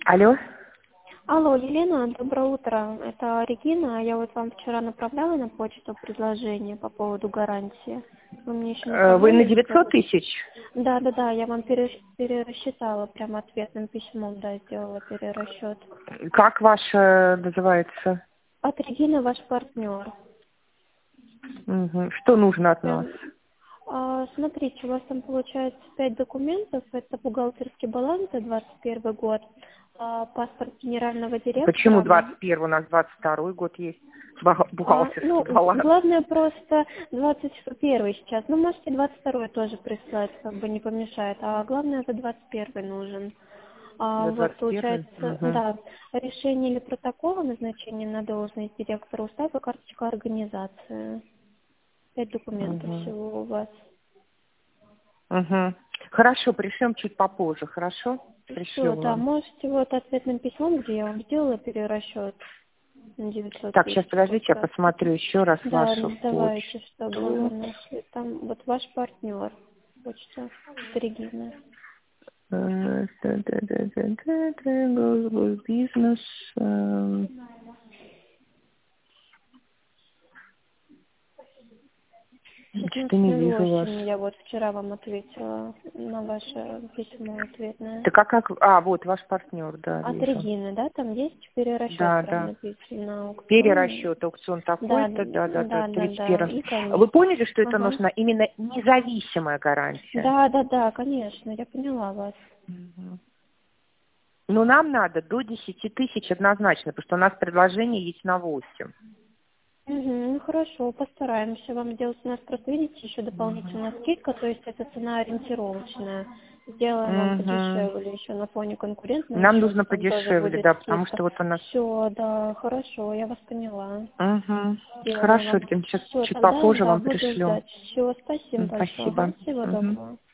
Алло. Алло, Елена, доброе утро. Это Регина. Я вот вам вчера направляла на почту предложение по поводу гарантии. Вы мне еще не Вы на отправляли? 900 тысяч? Да, я вам перерасчитала, прям ответным письмом, да, сделала перерасчет. Как ваше называется? От Регины ваш партнер. Угу. Что нужно от нас? Прям, смотрите, у вас там получается 5 документов. Это бухгалтерский баланс за 21 год, паспорт генерального Почему директора. 21? У нас 22 год есть. Бухгалтерский баланс. Главное просто 21 сейчас. Ну, можете 22 тоже прислать, как бы не помешает. А главное, за 21 нужен. За Вот 21? получается, Угу. да, решение или протокол о назначении на должность директора устава, карточка организации. 5 документов Угу. всего у вас. Угу. Хорошо, пришлем чуть попозже, хорошо? Все, Пришлю да, вам. можете вот ответным письмом, где я вам сделала перерасчет на 900 Так, сейчас тысяч. подождите, я Просто. посмотрю еще раз Да, вашу давайте, чтобы вы почту. нашли. Там вот ваш партнер, почта Регина. Бизнес. Что-то не вижу вас. 16:08 я вот вчера вам ответила на ваше письмо ответное. Так как... вот ваш партнер, да, От вижу. Регины, да, там есть перерасчет Да, прям да. написан на аукционе. Перерасчет, аукцион Да, такой-то, да, да. 31. И Вы конечно. поняли, что это Ага. нужна именно независимая гарантия? Да, конечно, я поняла вас. Мгм. Но нам надо до 10 тысяч однозначно, потому что у нас предложение есть на 8. Ну хорошо, постараемся вам сделать. У нас просто, видите, еще дополнительная скидка, то есть это цена ориентировочная. Сделаем вам Мгм. подешевле еще на фоне конкурентного Нам нужно счета, там тоже подешевле, будет да, потому скидка. что вот у нас... Все, да, хорошо, я вас поняла. Угу. Сделаем Хорошо, вам. сейчас Все, чуть тогда, попозже да, вам буду пришлю. ждать. Все, спасибо большое. Ага, Спасибо. всего Мгм. доброго.